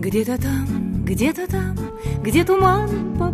где-то там, где туман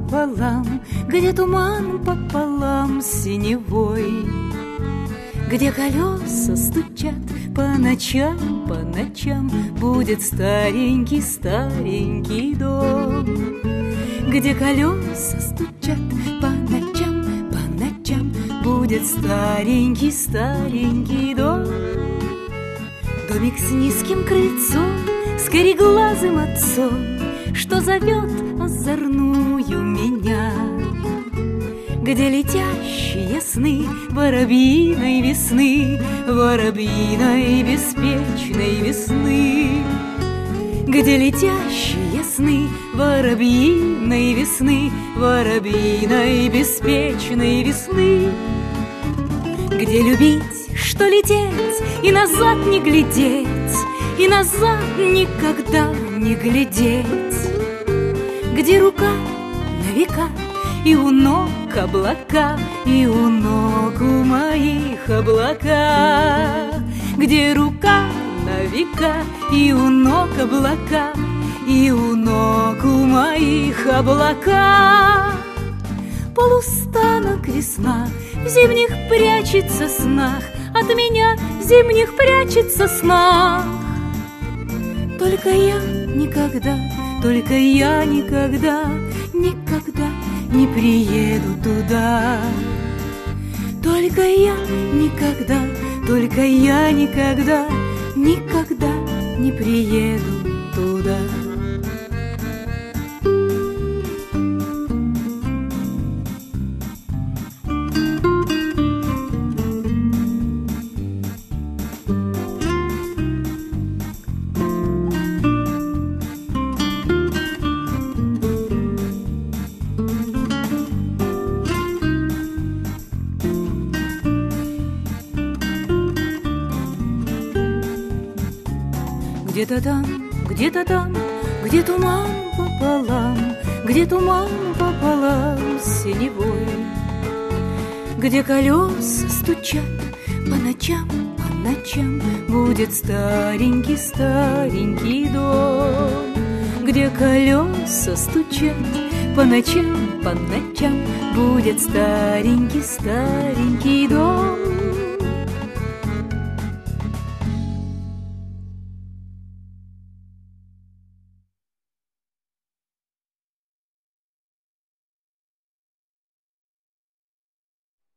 пополам с синевой, где колеса стучат по ночам, будет старенький дом. Где колеса стучат по ночам, будет старенький дом. Домик с низким крыльцом, с кореглазым отцом, что зовет озорную меня. Где летящие сны воробьиной весны, воробьиной беспечной весны. Где летящие сны воробьиной весны, воробьиной беспечной весны. Где любить, что лететь и назад не глядеть, и назад никогда не глядеть. Где рука на века, и у ног облака, и у ног у моих облака. Где рука на века, и у ног облака, и у ног у моих облака. Полустанок весна в зимних прячется снах, от меня в зимних прячется снах. Только я никогда не приеду туда. Только я никогда не приеду туда. Где-то там, где туман пополам с синевой, где колеса стучат по ночам, будет старенький дом. Где колеса стучат по ночам, будет старенький